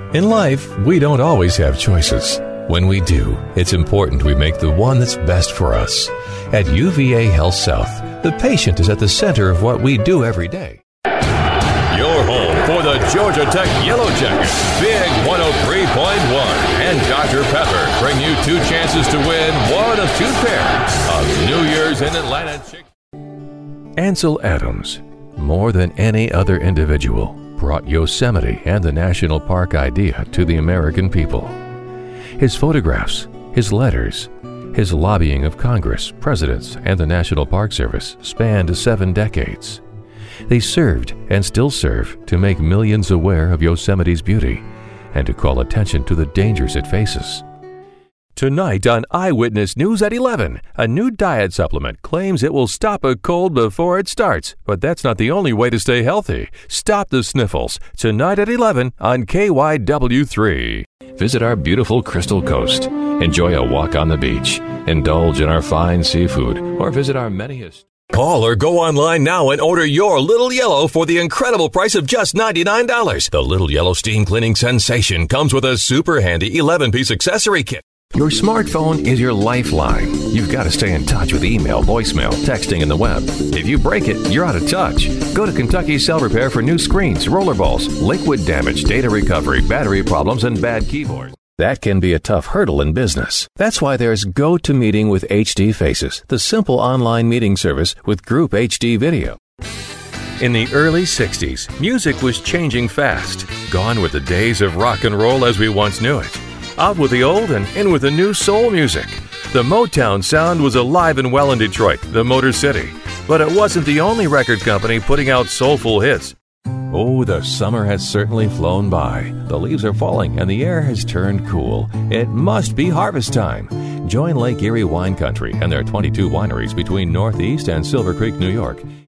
In life, we don't always have choices. When we do, it's important we make the one that's best for us. At UVA Health South, the patient is at the center of what we do every day. Your home for the Georgia Tech Yellow Jackets, Big 103.1 and Dr. Pepper bring you two chances to win one of two pairs of New Year's in Atlanta Ansel Adams, more than any other individual, brought Yosemite and the national park idea to the American people. His photographs, his letters, his lobbying of Congress, presidents, and the National Park Service spanned 7 decades. They served and still serve to make millions aware of Yosemite's beauty and to call attention to the dangers it faces. Tonight on Eyewitness News at 11, a new diet supplement claims it will stop a cold before it starts, but that's not the only way to stay healthy. Stop the sniffles. Tonight at 11 on KYW3. Visit our beautiful Crystal Coast. Enjoy a walk on the beach. Indulge in our fine seafood or visit our many... Call or go online now and order your Little Yellow for the incredible price of just $99. The Little Yellow steam cleaning sensation comes with a super handy 11-piece accessory kit. Your smartphone is your lifeline. You've got to stay in touch with email, voicemail, texting, and the web. If you break it, you're out of touch. Go to Kentucky Cell Repair for new screens, rollerballs, liquid damage, data recovery, battery problems, and bad keyboards. That can be a tough hurdle in business. That's why there's GoToMeeting with HD Faces, the simple online meeting service with Group HD Video. In the early 60s, music was changing fast. Gone were the days of rock and roll as we once knew it. Out with the old and in with the new soul music. The Motown sound was alive and well in Detroit, the Motor City. But it wasn't the only record company putting out soulful hits. Oh, the summer has certainly flown by. The leaves are falling and the air has turned cool. It must be harvest time. Join Lake Erie Wine Country and their 22 wineries between Northeast and Silver Creek, New York.